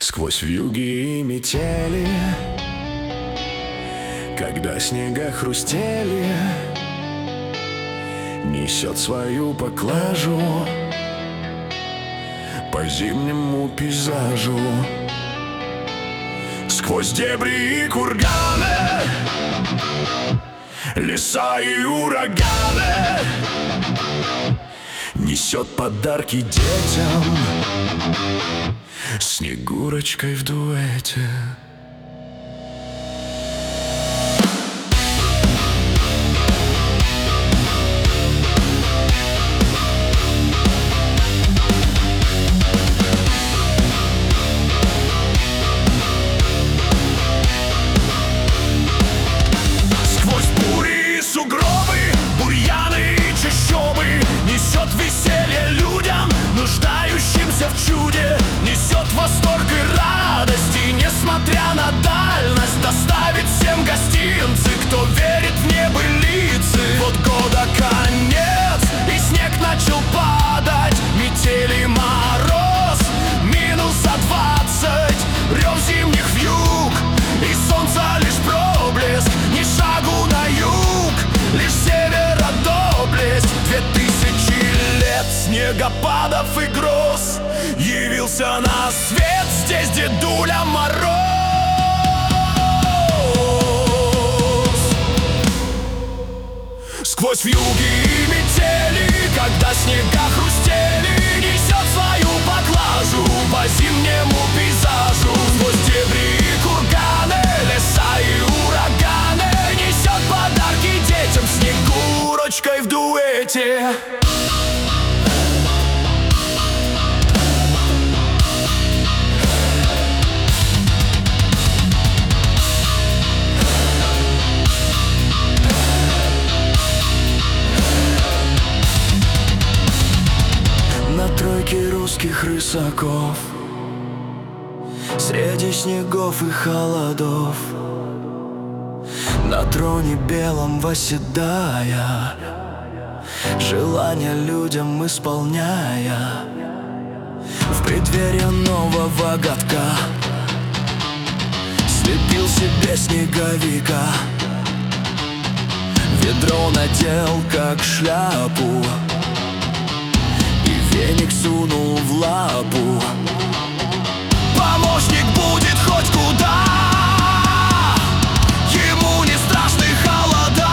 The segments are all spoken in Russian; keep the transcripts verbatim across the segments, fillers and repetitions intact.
Сквозь вьюги и метели, когда снега хрустели, несет свою поклажу по зимнему пейзажу. Сквозь дебри и курганы, леса и ураганы, несет подарки детям Снегурочкой в дуэте. Сквозь бури и сугробы, бурьяны и чащобы, несет веселье людям, нуждающимся в чуде, несет восторг и радость, и несмотря на дальность, доставит всем гостинцы, кто верит в небылицы. Вот года конец, и снег начал падать, метели, мороз, минус за двадцать, рев зимних вьюг, и солнца лишь проблеск, ни шагу на юг, лишь севера доблесть. Две тысячи лет снегопадов и гроз, явился на свет здесь Дедуля Мороз. Сквозь вьюги и метели, когда снега хрустели, несет свою поклажу по зимнему пейзажу. Сквозь дебри и курганы, леса и ураганы, несет подарки детям Снегурочкой в дуэте. На тройке русских рысаков, среди снегов и холодов, на троне белом восседая, желания людям исполняя, в преддверии нового годка слепил себе снеговика, ведро надел как шляпу, веник сунул в лапу. Помощник будет хоть куда, ему не страшны холода,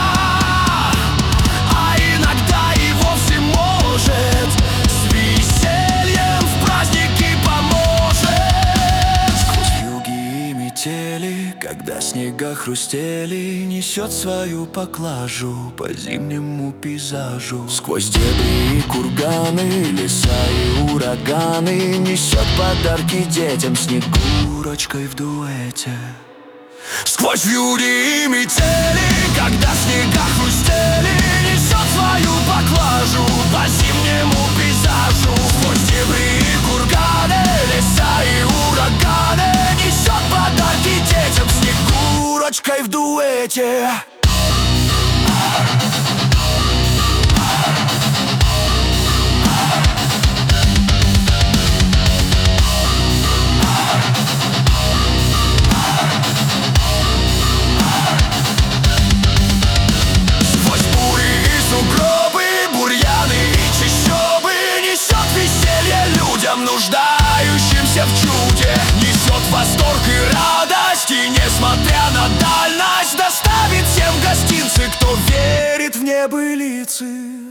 а иногда и вовсе может с весельем в праздники поможет. Сквозь вьюги и метели, когда снега хрустели, несет свою поклажу по зимнему пейзажу. Сквозь дебри и курганы, леса и ураганы, несет подарки детям Снегурочкой в дуэте. Сквозь вьюги и метели, когда снега хрустели, несет свою поклажу по зимнему пейзажу. Сквозь дебри и курганы, леса и ураганы, несет подарки детям Снегурочкой в дуэте. Нуждающимся в чуде, несет восторг и радость, и несмотря на дальность, доставит всем гостинцы, кто верит в небылицы.